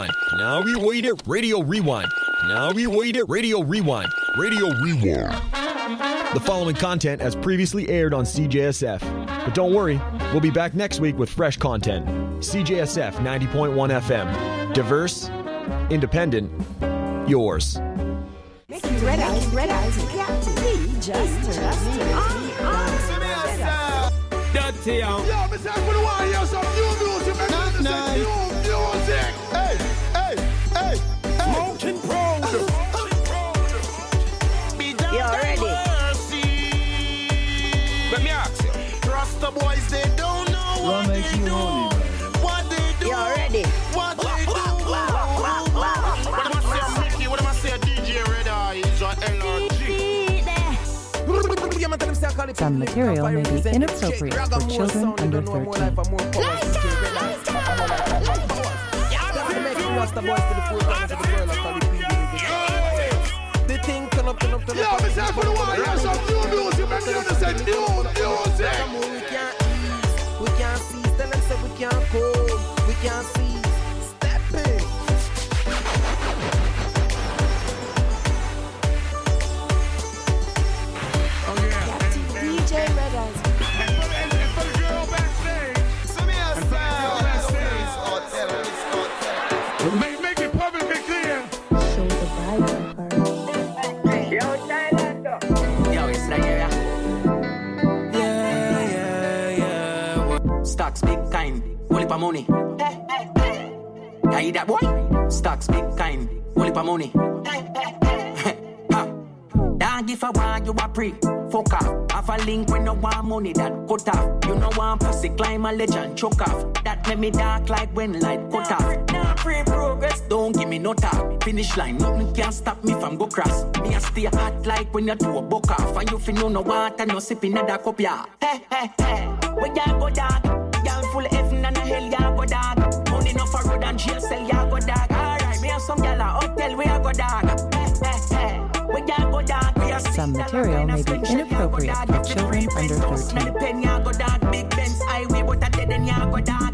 Now we wait it, Radio Rewind. Now we wait it, Radio Rewind. Radio Rewind. The following content has previously aired on CJSF. But don't worry, we'll be back next week with fresh content. CJSF 90.1 FM. Diverse, independent, yours. Red eyes, just dirty, yo. Yo, Mr. I want to hear some new music. New music. Hey. Mountain Proud. You ready? Let me ask you. Trust the boys, they don't know what they do. What they do. You ready? What they do. What am I saying, Mickey? What am I saying, DJ Red Eyes or LRG? Some material may be inappropriate for children under 13. Yo, Mr. I want to hear some new music. Make me understand new music. We can't see, tell them say we can't call. We can't see, step in. DJ Red Eyes. And for the girl backstage. Make it publicly clear. Show the Bible part. Yo, it's Nigeria. Yeah. Stocks big kind, whole heap of money. I hear that boy? Stocks big kind, whole heap of money. Dog, if I want you a pre, fuck off. Have a link when no want money that cut off. You know want pussy climb a ledge and choke off. That make me dark like when light cut off. Nah, free progress, don't give me no talk. Finish line, nothing can stop me from go cross. Me a stay hot like when you do a buck off. And you feel no water, no sipping at that cup, yeah. Hey, where ya go dog? Y'all full of effing and a hell ya go dog. Money no for road and jail cell ya go dog. Alright, me have some y'all a hotel where ya go dog. Where ya go dog? Some material may be inappropriate for children under 13. Big Benz highway, but I dead and ya go dog.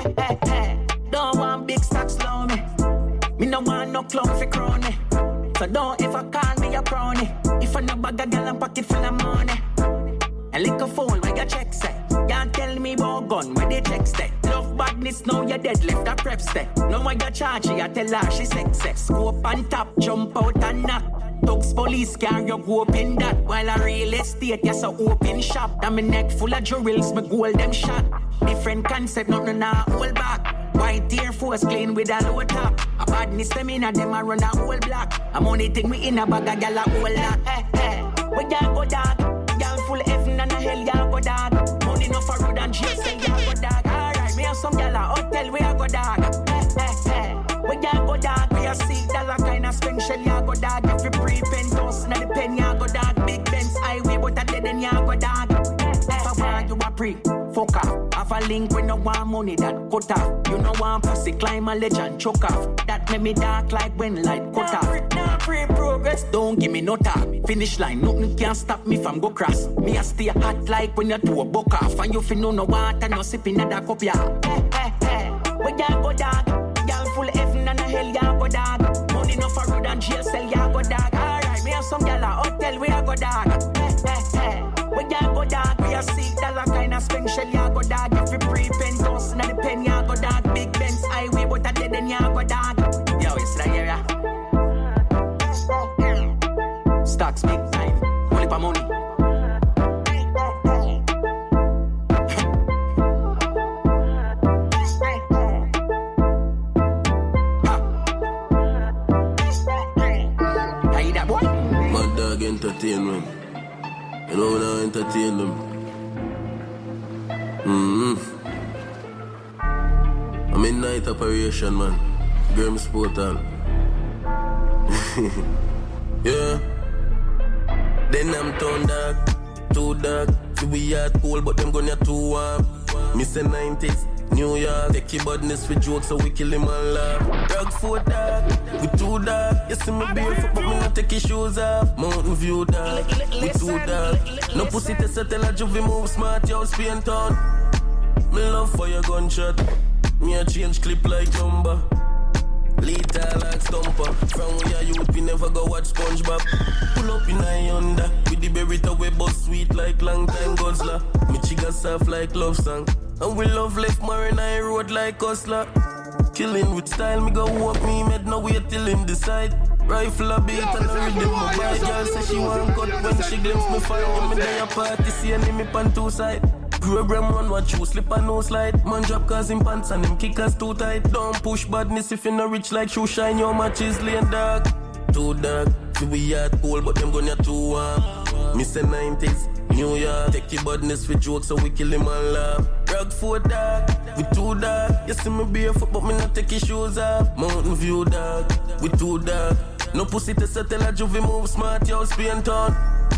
Don't want big stocks slow me. Me no want no clown for crony. So don't ever call me a crony. If I no bag a gal and pocket full of money. A little phone where your check say. Can't tell me about gun where they check stay. Love badness, now you're dead, left a prep stay. No one got charge, I tell her she sex. Scope on top, jump out and knock. Dogs police car, you go up in that. While a real estate, yes, a open shop. And my neck full of jewels, my gold them shot. Different concept, nothing now hold back. White Air Force clean with a low top. A badness them in a them a run a whole block. I'm only thing me in a bag a gal a whole lot. Where ya go dog? Y'all full of effing and a hell ya go dog. Money no for road and jail say ya go dog. Alright, me have some gal a hotel where ya go dog. Where ya go dog? We a see dollar kind of spring shell ya go dog. If you pre-penthouse na the pen ya go dog. Big Benz highway but a dead and ya go dog. If I want you a pre, fuck off. Have a link when no want money that cut off. You know want pussy climb a ledge and choke off. That make me dark like when light cut off. Nah, free progress, don't give me no talk. Finish line, nothing can stop me from go cross. Me a stay hot like when you do a buck off. And you feel no water, no sipping at that cup, yeah. Where ya go dog? Y'all full of effing and a hell ya go dog. Money no for road and jail cell ya go dog. Alright, me have some gal a hotel where ya go dog. Where ya go dog? We a see dollar kind of spring shell ya go dog. If you pre-penthouse na the pen ya go dog. Big Benz highway but a dead and ya go dog. Yo, it's Nigeria. Stocks big time, whole heap of money. Entertainment. You know now entertain them. I'm in night operation, man. Grims Portal. Yeah. Then I'm turned dark, too dark. See we hard cold, but them gonna too warm. Miss the 90s. New York, take your badness for jokes so we kill him and laugh. Dog for dark, we too dark. You see me barefoot but me not take his shoes off. Mountain View dark, we too dark. No pussy test tell a juvie move smart, yo Spain town. Me love for your gunshot. Me a change clip like number. stumper. From we are youth, we never go watch SpongeBob. Pull up in a Honda with the Beretta we bust sweet like long time Godzilla. Me chica soft like love song. And we love left Marina road like Hustler. Killing with style, me go walk me mad, no wait till him decide. Rifle a beat and a rhythm my body. Girl say she want cut when she glimpse me fire. Me day a party, see an me pan two side. Program one watch you slip and no slide. Man drop cause him pants and him kickers too tight. Don't push badness if you no rich like shoe shine. Your match is laying dark. Too dark, see we hard cold but them gonna too warm. Me say 90s, New York. Take your badness for jokes so we kill him and laugh. Rockford dark, we too dark. You see me barefoot but me not take his shoes off. Mountain View dark, we too dark. No pussy to settle a juvie move smart, yo Spain town.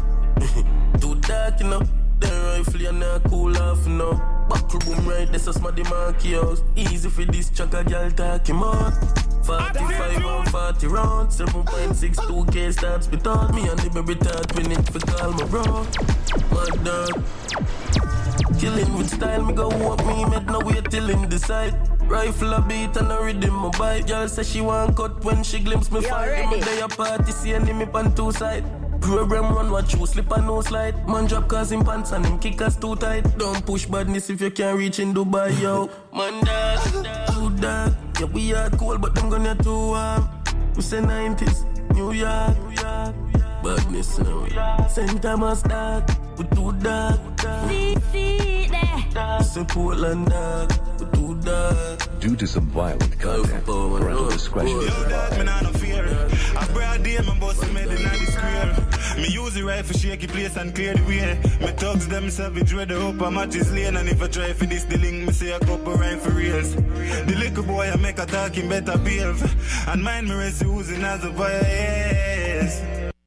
Too dark, you know. Then rifle you not cool off, you know. Buckle boom right, this is my marky house. Easy for this chaka girl talk him out. 45 or 40 rounds, 7.62K starts be taught. Me and the baby talk, we need to call my bro. Mad dog. Killing with style, me go walk me, made no wait till him decide. Rifle a beat and a rhythm my bite. Girl say she want cut when she glimpse me fire. Me day a party, see an me pan two side. Program one watch you slip and no slide. Man drop cause him pants and him kickers too tight. Don't push badness if you can't reach in Dubai, yo. Man dark, too dark. Yeah, we hard cold but them gonna too warm. We say 90s, New York. Badness now. St. Thomas dark, we too dark. See there. Say Portland dark, we too dark. Due to some violent content, parental discretion is Yo, dog, me nah no fear. I broad day, my boss made it in the square. Me use the rifle, shake the place and clear the way. Me thugs them savage, where the upper match is lane. And if I try for this, the link, me say a couple rhyme for reals. The little boy, I make a talk, him better behave. And mind me rest using as a fire, yes.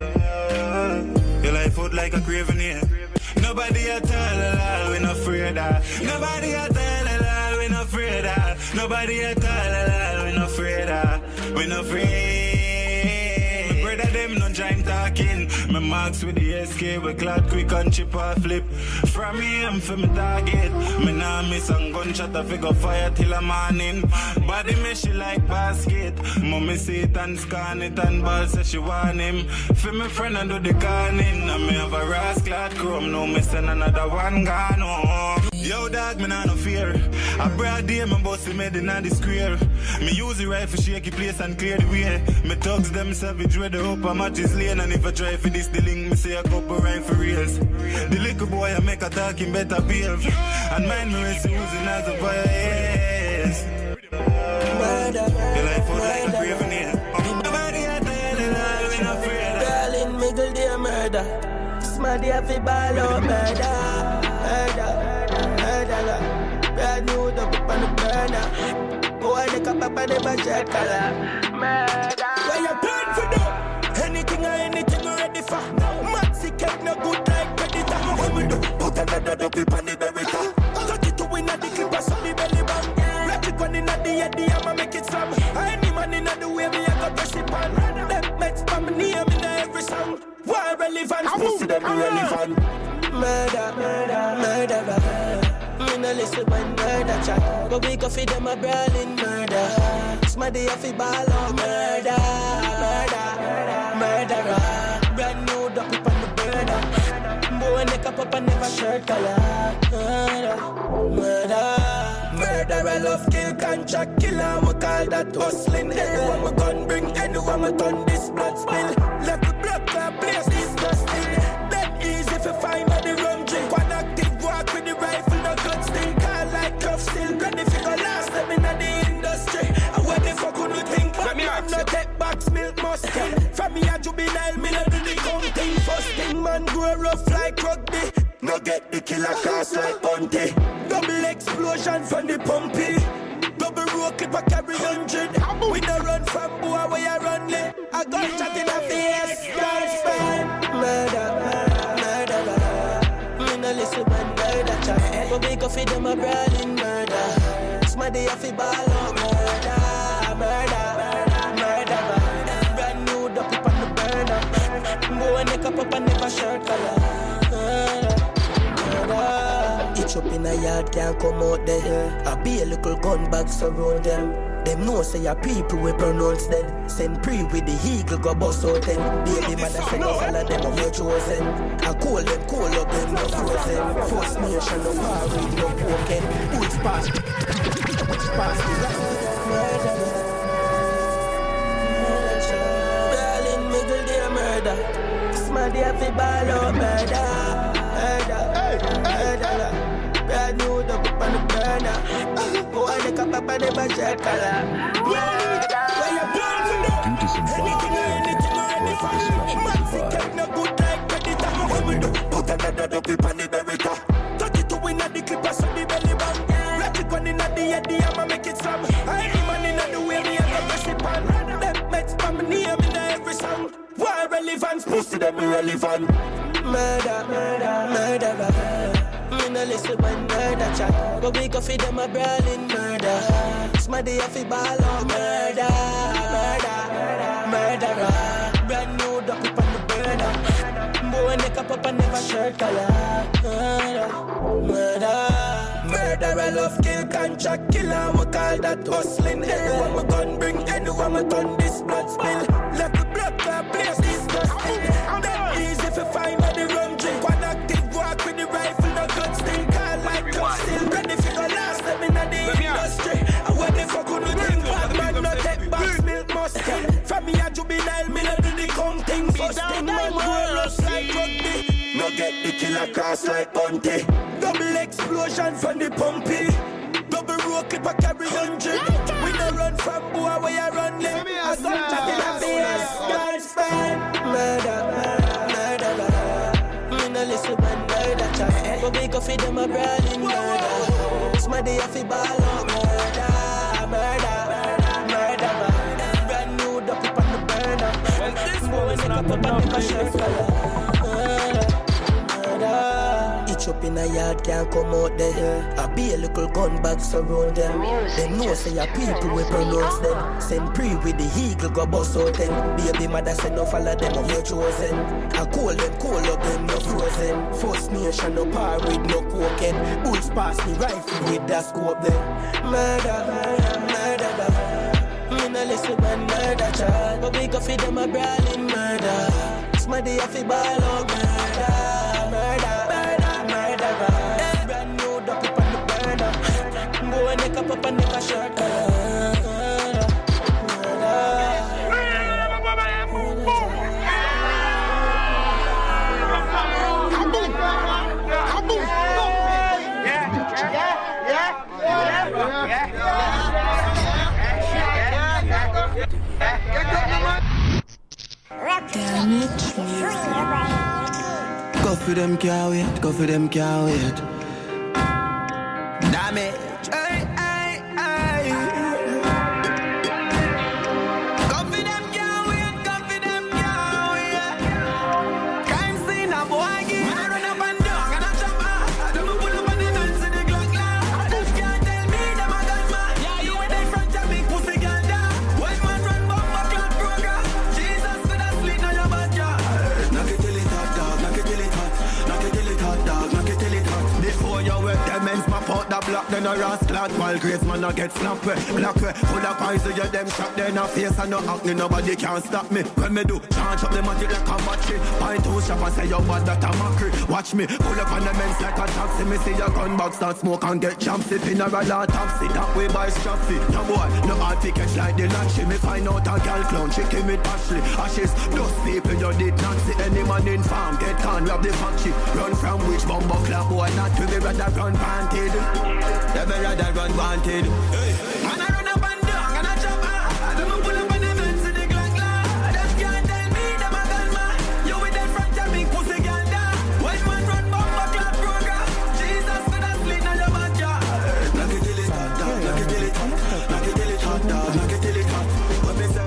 Your life out like a craven here. Nobody at all, we not afraid of. Nobody at all, we not afraid of. Nobody at all, we not afraid of. We not afraid. My brother them no giant talking. My marks with the SK, we glad quick and chip or flip. From me, I'm for my target. Me nah miss and gunshot, I figure fire till the morning. Body me she like basket. Mommy see it and scan it and ball say she want him. For me friend and do the canning. And me have a rascal chrome, now me send another one gone home. Yo dog, me nah no fear. I broad day, my boss made it in the square. Me use the rifle, shake the place and clear the way. Me thugs them savage, where the upper match is lane. And if I try for this, the link, me say a couple rhyme for reals. The little boy, I make a talk, him better behave. And mind me rest using as a fire, yes. Your life out like a craven here. Nobody at all, we not afraid of. Girl in middle, they murder. Smarty have a ball out, murder. Brand new dog up on the burner. Boy, they come up and never jet color. Murder. Where you turn for them? Anything or anything you ready for? Maxi cake no good like Predator. What we do? Put another double on the berita. 32 in the clip or some belly bang. Electric one in the head, I'ma make it slam. Any man in the way, me I got press it on. Them mates for me name in every song. Why relevant? Pussy them irrelevant. Murder, murder, murderer. Me no listen when murder chat, but we go feed them a brawling murder. Smarty off the ball of murder, murder, murderer. Brand new duck up on the burner. Boy neck up and never shirt color. Murder, murder, murderer love kill contract killer. We call that hustling. Anyone we gun bring, anyone we turn this blood spill. Let the blood clot place disgusting. Then easy if you find by the rum drink. One active walk with the rifle. Still ready for the last them in the industry. And what the fuck would you think? I'm not take box milk must kill. From me a juvenile, me no do the counting. First thing man grow rough like rugby. No get the killer cast like Ponte. Double explosion from the pumpy. Double road clip a carry 100. We no run from boy where you run late. I got shot in the face. Guys fine. Murder, murder. Me no listen when murder chat. But we go feed them a brawling murder. Smarty off the ball of murder, murder, murder. Brand new duck up on the burner. Boy neck up and never shirt color. Murder, murder. Itch up in a yard can't come out there. I be a little gun bag surround them. Them know say your people we pronounce dead. Send pre with the eagle go bust out them. Baby mother say no follow them on your chosen. I call up them no frozen. First nation no power with no broken. Who's past the Berlin middle day murder. Smaddy have the ball out murder. Brand new up on the burner. Go on the cup up on the budget color. Where you born from there? Anything already fine. Maxi take no good like predator. When we do, put another clip on the Beretta. 32 in the clip of the belly band. Ratchet one in the head, I'ma make it slam. Any man in the way, me and the press it pan. Them meds from me name in every song. Why relevance? Pussy them irrelevant. Murder. Me no listen when murder chat. But we go feed them a brawling murder. Smaddy off the ball out murderer. Brand new duck up on the burner. Boy neck up and never shirt color. Murderer love kill contract killer. We call that hustling. Anyone we gun bring, anyone we turn this blood spill. Let the blood clot place disgusting. That easy for find at the rum drink. One active walk with the rifle, no gun still. Call like gun still. Ready for the last them in the industry. And what the fuck would you think? Bad man no take box milk musket. From me a juvenile, me no do the counting. First thing man grow up like rugby. No get the killer cross like Bunty. Double explosion from the pumpy. Double row clip a carry 100. We no run from boy where you run them. A son chatting a face. God's fan. Murder. Me no listen when murder chat. But we go feed them a brawling murder. Smaddy off the ball out murder. Brand new duck up on the burner. Boy neck up and never shirt color. Each up in a yard can't come out there. I be a little gun bag surround them. Them know say your people we pronounce them. Send pre with the eagle go bust out them. Baby mother say no follow them on your chosen. I call up them no frozen. First nation no power with no cocaine. Bulls pass the rifle with that scope them. Murder. Me no listen when murder chat. But we go feed them a brawling murder. Smaddy off the ball out murder. Brand new duck up on the burner. Boy neck up and never shirt Go for them, can't wait. Damage, ay. Go for them, can't wait. Crime scene, a boy get. I run up and down, and I jump out. Them pull up on the guns in the Glock loud. Them can't tell me them a gunman. Yeah, you in the front of me, pussy girl down. White man run bomber clock program. Jesus with a slit on your butt, yeah. Knock it till it hot, dog. Knock it till it hot, dog. Knock it till it hot. Before you work, them ends map out the block, then a rascal out while Grace man a get snapped. Black way, full of poison, you them shot, then a face and no acne, nobody can stop me. When me do, charge up the magic like a battery. Point two shop and say you bad, that a mockery. Watch me, pull up on the men's like a taxi. Me see your gun box, start smoke and get champsy. Funeral or taxi, that way by strappy. No boy, no hard to catch like the latchy. Me find out a girl clown, she came with Ashley. Ashes, those people you did not see. Any man in farm, get can rob the factory. Run from which bumbo clap, boy, not to be rather run panted. Never rather run wanted. Man, I run up and down, and I jump out. Them pull up on the fence in the Glock loud. Them can't tell me them a gunman. You with them front of me, pussy girl down. White man run bomber clap program. Jesus with a slit on your butt, yeah. Knock it till it hot, dog. Knock it till it hot, dog. Knock it till it hot. What me say?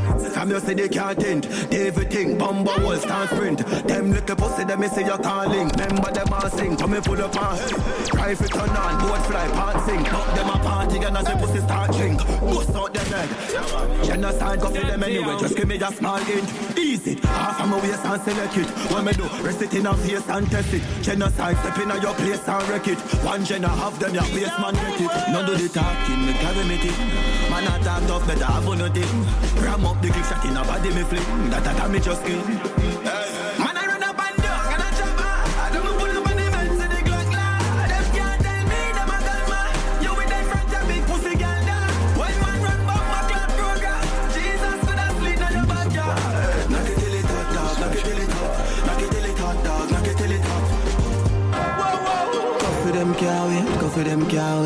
Come you see they can't tint. Everything, bumble, wall, stand sprint. Them little pussy, them me say you calling. Remember them all sing, come me pull up on. Rifle turn on, boat fly, part sing. Up them a party, and as the pussy start drink. Bust out them head. Genocide, go for them anyway, just give me a small hint. Easy, half of my waist and select it. What me do, rest it in a face and test it. Genocide, step in your place and wreck it. One gen half them, your waist man get it. None do the talking, me carry me thing. Man a talk tough, better have one of them. Ram up the click shot in a body me flick. That a me just kill. Man I run up and down, and I jump out. I don't pull up on the men, so they glock loud. Them can't tell me, them a gun man. You with them front of big pussy girl down. When man run bump my clap program. Jesus could have sleep on your backyard. Knock it till it hot, dog, knock it till it hot. Knock it till it hot, dog, knock it till it hot. Whoa, whoa. Go for them cow, go for them cow.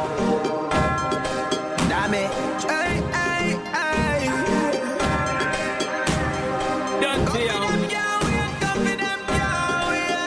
Damn it. Hey, hey, hey. Don't see how. Go for them cow,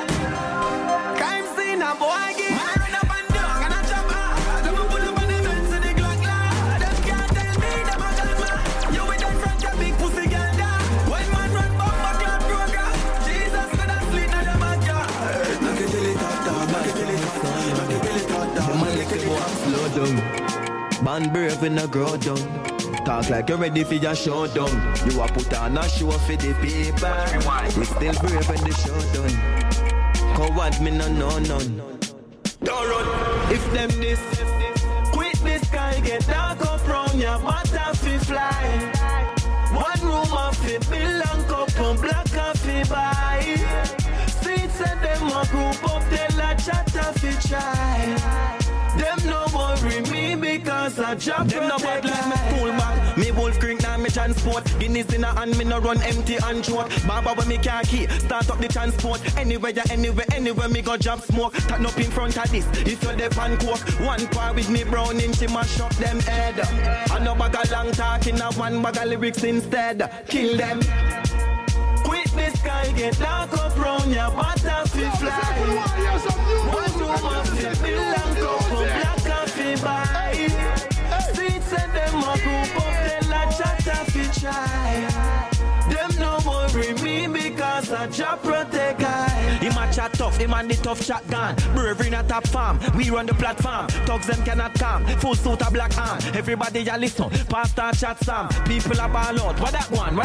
crime scene, a boy get. Man, I run up and down, and I jump out. Them pull up on the fence and they glock loud. Them can't tell me, them a gun man. You with them front of big pussy girl down. When man run bump my clap program. Jesus could have sleep on your backyard. Knock it till it hot, dog. Knock it till it hot. Knock it till it hot, dog. Man, lick it, boy, slow down. Man brave in a grow down. Talk like you're ready for your showdown. You a put on a show for the people. We still brave in the showdown. Coward me no none. Don't run. If them this quit the sky get dark up round your butterfly fly. One room of it belong cup and black coffee buy. Seats and them a group up tell a chatter fi try. Them no worry me because I job them no bad like me school bag. Me wolf drink now me transport. Guineas in a hand me no run empty and short. Baba when me car key start up the transport. Anywhere me go job smoke. Turn up in front of this if you're the pan coke. One par with me brown in she mash up them head. I no bag a long talking a one bag of lyrics instead. Kill them. Quit the sky get dark up round your butterfly fly. One room of the belong cup of black coffee buy. Seats and them a group up tell a chatter fi try. Them no worry me because I job protect I. Him a chat tough, him and the tough chat gone. Bravery in a top farm, we run the platform. Thugs them cannot calm, full suit a black arm. Everybody a listen, pastor chat Sam. People a ball out, what that one?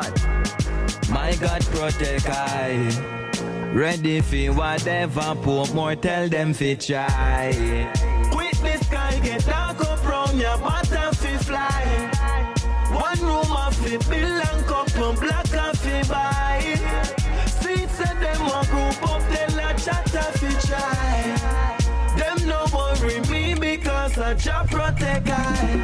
My God protect I. Ready for whatever, poor more tell them fi try. Quit the sky, get dark up round your butterfly fly. One room of it belong cup and black coffee buy. Seats and them a group up tell a chatter fi try. Them no worry me because I job protect I.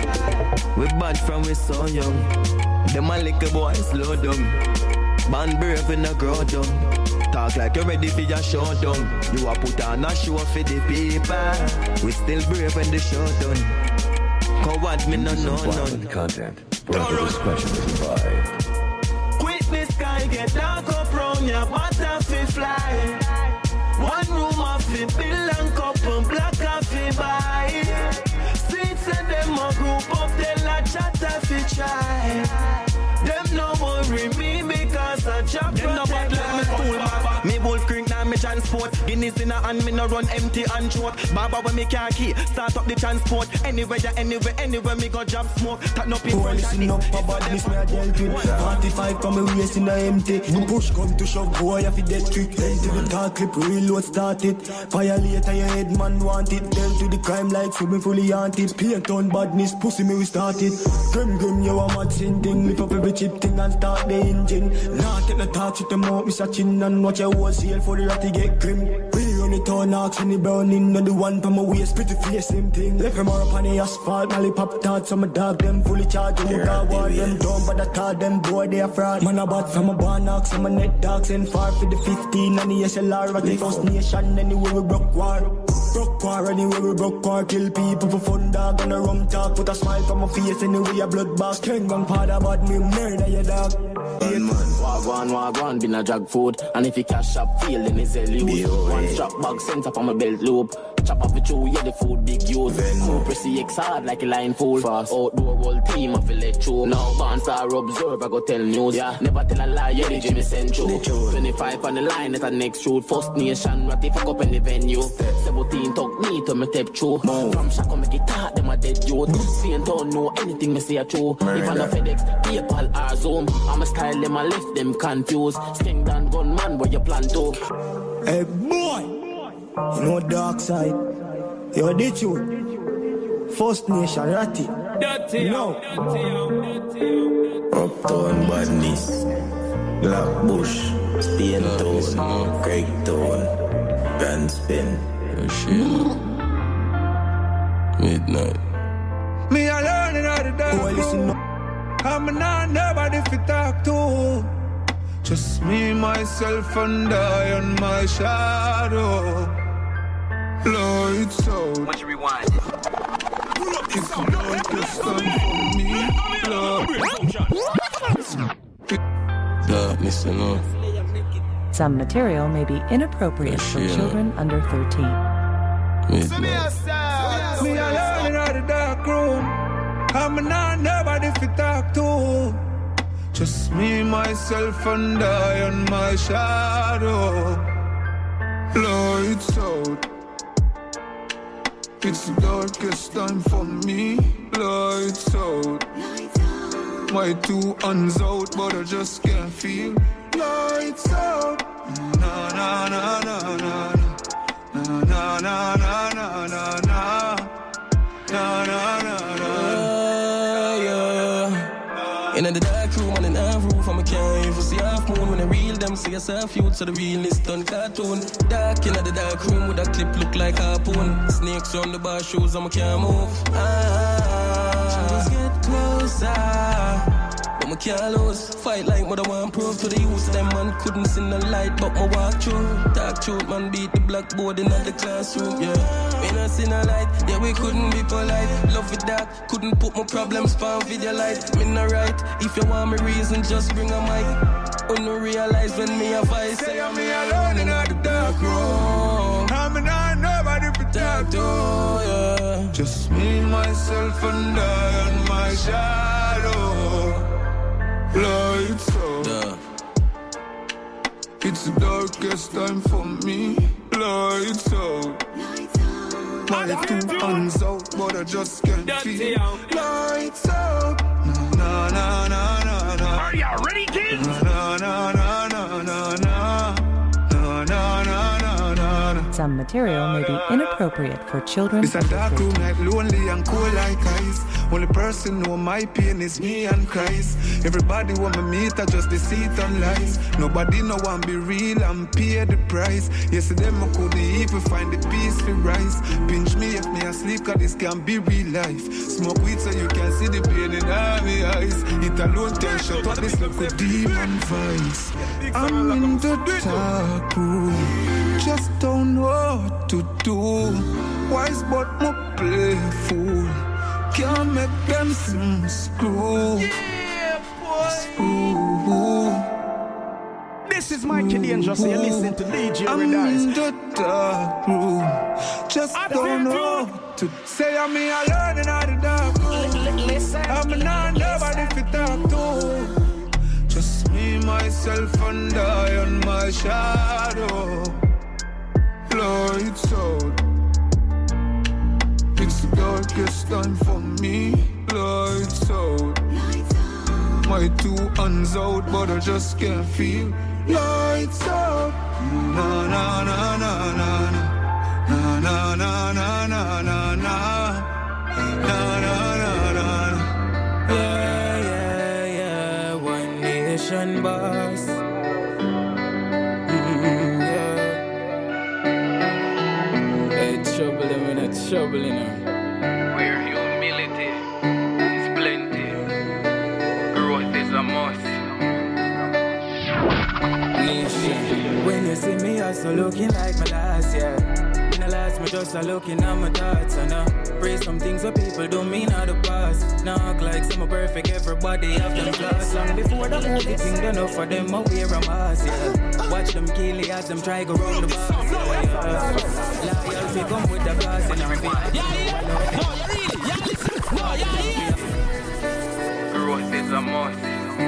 We bad from we so young. Them a little boy slow down. Man brave in a grow down. Talk like you're ready for your showdown. You a put on a show for the people. We still brave in the showdown. Coward me no none. Content. Parental discretion is advised. Quit the sky get dark up round your butterfly fly. One room of it belong cup and black coffee buy. Seats and them a group up tell a chatter fi try. Them no worry me because I job them no bad like me school bag. Me wolf drink now me transport. Guineas in a hand me no run empty and short. Baba when me car key start up the transport. Anywhere me go job smoke. Turn up in front of listen up a badness me a dealt with. 45 come me waist in a empty. Push come to shove boy if it dead quick. Then to the talk clip reload start it. Violate your head man want it. Then to the crime like swimming fully haunted. Paint on badness pussy me we start it. Grim you a mad sin thing. Lift up every chip thing and start the engine. Nah take the talk shit them out me chin and watch your wholesale for the ratty get grim. We run it on ox and the burning. Not the one from my waist pretty face same thing. Left them up on the asphalt. Mally pop tarts some dog them fully charged. You got war them down but I call them boy they a fraud. Man a bad from a barn ox some a net dogs and far for the 15 and the SLR at the first nation anywhere we broke war. Anyway we broke war. Kill people for fun dog on a rum talk. Put a smile from my face anyway a blood box. King gang father bad me murder your dog. Wagwan, been a drug food. And if you cash up, feel then it's a lose. One strap bag sent up on my belt loop. chop off the chew, yeah, the food big use. Super CX hard like a line full. Fast. Outdoor whole team, I feel let you. Now, Banstar observe, I go tell news. Yeah, never tell a lie, yeah, the Jimmy sent you. 25 on the line, at the next shoot. First nation, ratty fuck up in the venue. 17 talk me to me tap true. From Shaka, make it hard, them a dead youth. See don't know anything, me say a true. Even a FedEx, PayPal or Zoom. I'm a style, them a left them confused. Sting down gunman, where you plan to. Hey boy, you know dark side. You're the truth. First nation, ratty. No. Uptown badness, Blackbush, Spain Town, Craig Town, Gun Spin. Midnight. Me a learning how to dance. Boy, listen up. I'm not nobody fi talk to. Just me, myself, and I on my shadow. Lights out. Once you rewind. It's the darkest time for me. Darkness enough. Some material may be inappropriate for children under 13. Me a learning out the dark room. I'm not nobody fi talk to. Just me, myself, and I on my shadow. Lights out. It's the darkest time for me. Lights out. My two hands out, but I just can't feel. Lights out. Na na na na na na na na na na na na na na na. In the dark room on an half roof, I'm a can't even see half moon. When I reel them, see yourself youth, so the realness done cartoon. Dark in the dark room with a clip look like harpoon. Snakes on the bar shoes, I'm a can't move. Shadows get closer. But I can't lose. Fight like what I want prove to the youth. Them man couldn't see no light, but my walk through. Dark truth, man beat the blackboard in the classroom, yeah. We not see no light, yeah, we couldn't be polite. Love it dark, couldn't put my problems on video light. Me not right, if you want me reason, just bring a mic. Don't realize when me a voice. Say I'm me alone in the dark room. I'm not nobody for talk to, yeah. Just me, myself, and I on my shadow. Lights out. It's the darkest time for me. Lights out. My two hands out, but I just can't feel. Lights out. Na na na na na. Are you ready, kids? Na na na na na na na na na. Some material may be inappropriate for children. It's a dark room like lonely and cold like ice. Only person know my pain is me and Christ. Everybody want me meet, I just deceit and lies. Nobody know want be real and pay the price. Yesterday I couldn't even find the peace for rise. Pinch me if me asleep, cause this can be real life. Smoke weed so you can see the pain in all my eyes. It alone tell shut up this look a demon vice. I'm in the dark room, just don't know what to do. Wise but more playful. Can't make them some screw. Yeah, boy. Screw. This is Mikey Dangerous, and you listen to DJ I'm Redice. in the dark room, just don't know to say I'm me alone in the dark room. I'm not nobody to talk to. Just me, myself, and I on my shadow. Lights out. It's the darkest time for me. Lights out. My two hands out, but I just can't feel. Lights out. Na na na na na na na na na na na na na na. Yeah, yeah, yeah. One nation boss. Trouble, you know. Where humility is plenty, growth is a must. Nation. When you see me, also looking like my last year. In the last, me just looking at my thoughts. And pray some things that people don't mean out the past. Now act like some perfect, everybody have them flaws. Long before the movie thing, enough for them, I wear a mask, yeah. Watch them kill it as them try go round the box, yeah. Liars Loyalty come with the cost and I'm feeling. Growth is a must.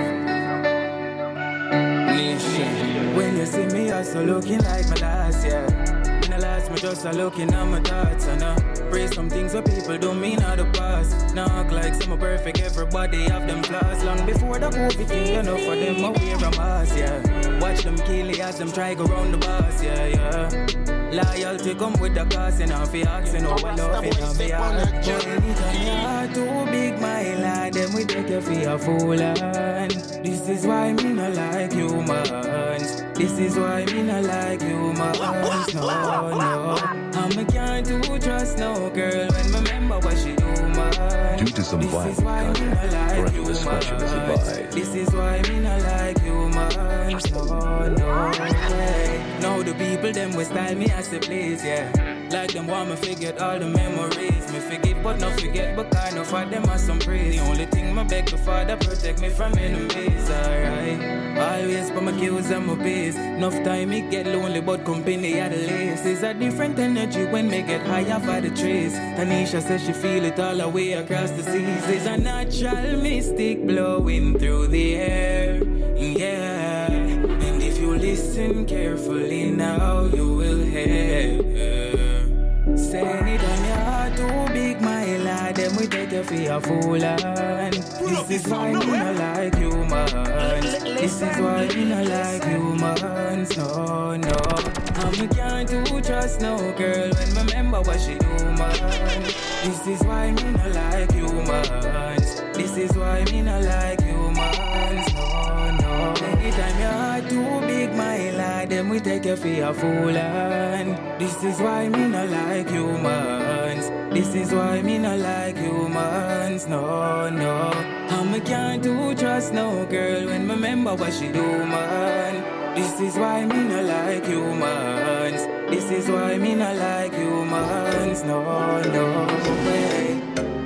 When you see me, I so looking like my last year. In the last, me just a looking at my thoughts. And I pray some things that people don't mean out the past. Now act like some perfect, everybody have them flaws. Long before the COVID thing, you know, for them I wear a mask, yeah. Watch them kill it as them try go round the bus, yeah, yeah. Loyalty come with the cost, and if you ask, you know, I love it, I'll be hard. But anytime you are too big, my lad, then we take you for a fool, and this is why me not like humans. This is why me not like humans, no, no. I can't do trust no girl when me remember what she do, man. Due to some violent content, parental discretion is advised. This is why me not like humans, no, no way. Now the people them will style me as they please, yeah. Like them want me forget all the memories. Me forgive but not forget, but kind of for them are some praise. The only thing my beg the Father protect me from enemies, alright. Always for my kills and my peace. Enough time me get lonely, but company at the least. It's a different energy when me get higher for the trees. Tanisha says she feel it all the way across the seas. There's a natural mystic blowing through the air, yeah. And if you listen carefully now, you will hear. Say it on your heart too big, my lad. Then we take you for a fool, and this is why we not like humans. This is why we not like humans, no, no. And we can't do trust no girl when we remember what she do, man. This is why we not like humans. This is why we not like humans, no, no. Anytime your heart too big, my lad, then we take you for a fool, and this is why me not like humans. This is why me not like humans, no, no. And me can't do trust no girl when me remember what she do, man. This is why me not like humans. This is why me not like humans, no, no way.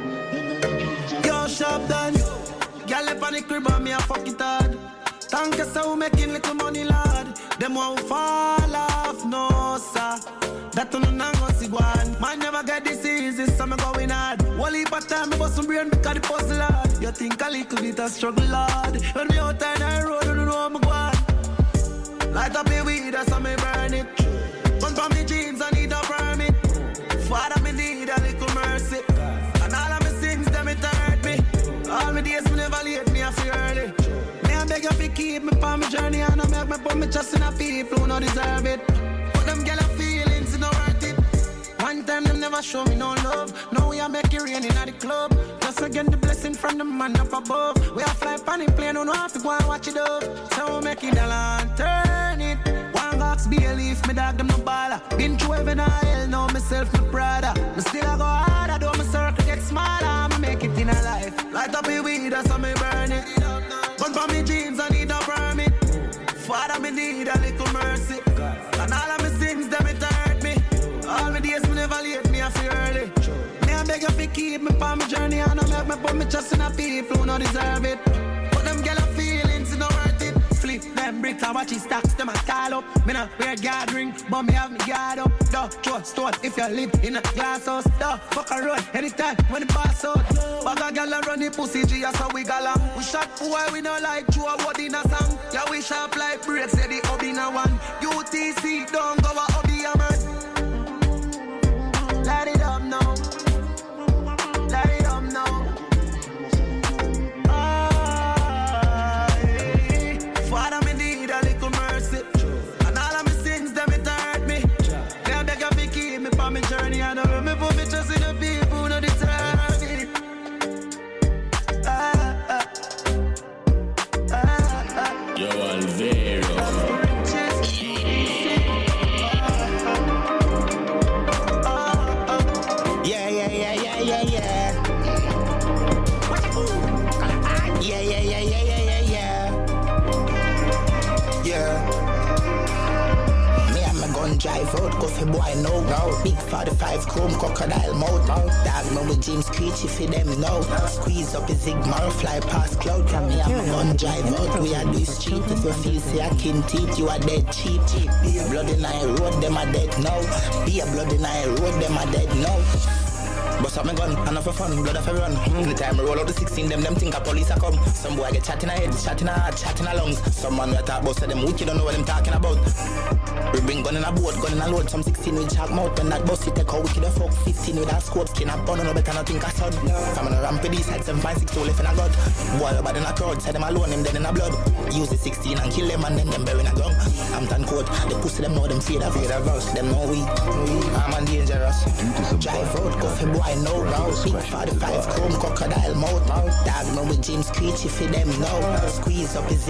Yo, sharp done. Girl up on the crib and me a fuck it hard. Thank you so making little money, lad. Them won't fall off, no, sir. That don't know go see one. Might never get this easy, so me going hard. One heap of time, me bust some brain because the puzzle hard. You think a little bit of struggle, lad. When me out on the road, you don't know me go on. Light up the weed, that's how me burn it. Gun for me jeans, I need a permit. Father, me need a little mercy. And all of me sins, them it hurt me. All my days, me never late, me a feel early. I beg you to keep me on my journey, and I make me put me trust in the people who don't deserve it. But them girl feelings, it's not worth it. One time them never show me no love. Now we are making rain in the club. Just again the blessing from the man up above. We are fly pan in plane, don't have to go and watch it up. So we make it a turn it. One box be a leaf, me dog them no baller. Been through heaven and hell, now myself my brother. Me still I go harder, though my circle get smaller. Me make it in a life. Light up the weed, that's how me burn it. Gun for me jeans, I need a permit. Father, me need a little mercy. And all of me sins, them it hurt me. All my days, me never late, me I feel early. Me I beg you to keep me on my journey, and I make me put me trust in the people who don't deserve it. But them girl feelings, it's not worth it. Flip them bricks and watch it stacks, them a call up. Me not wear guard ring, but me have me guard up. Duh, throw stone if you live in a glass house. Duh, fuck a road anytime when the pass out. Bag a girl and run the pussy G, so we gala. We shot boy, we no like Joe a word in a song. Yeah, we sharp like breaks, say the hub in a one. UTC, don't go a hobby a man. Light it up now. Light it up now. Father, me need a little mercy. And all of my sins, them it hurt me. Can't beg you to keep me on my journey. I know me put me trust in the people who don't deserve it. Yo, Alvaro. Yeah. Yeah. Me and my gun drive out, go for fi boy know. Big 45 chrome crocodile mouth. Dog me with James Creechy fi them know. Squeeze up his Sigmar, fly past cloud. From me I'm gun drive out. We are do street. If you feel say I can teeth, you are dead cheap. Be a blood in I road, them are dead now. Be a blood in I road, them are dead now. Bust up my gun, enough for fun, blood off everyone. The time I roll out the 16, them think a police a come. Some boy get chat in a head, chat in a heart, chat in a lungs. Some man we talk about, so them wicked don't know what them talking about. We bring gun in a boat, gun in a load. Some 16 with shark mouth, when that bus it take out wicked a fuck. 15 with a scope, skin a bun, no better nothing a son. From on a ramp with these head, 7.62 left in a god. Boy about in a crowd, say them alone, them dead in a blood. Use the 16 and kill them and then them bury in a gun. I'm tan coat, the pussy them know them fear of us. Them know we, I'm on dangerous. Drive road, go for boy. No rouse, big 45 chrome crocodile mouth. Dog me with James Creechy for them now. Squeeze up his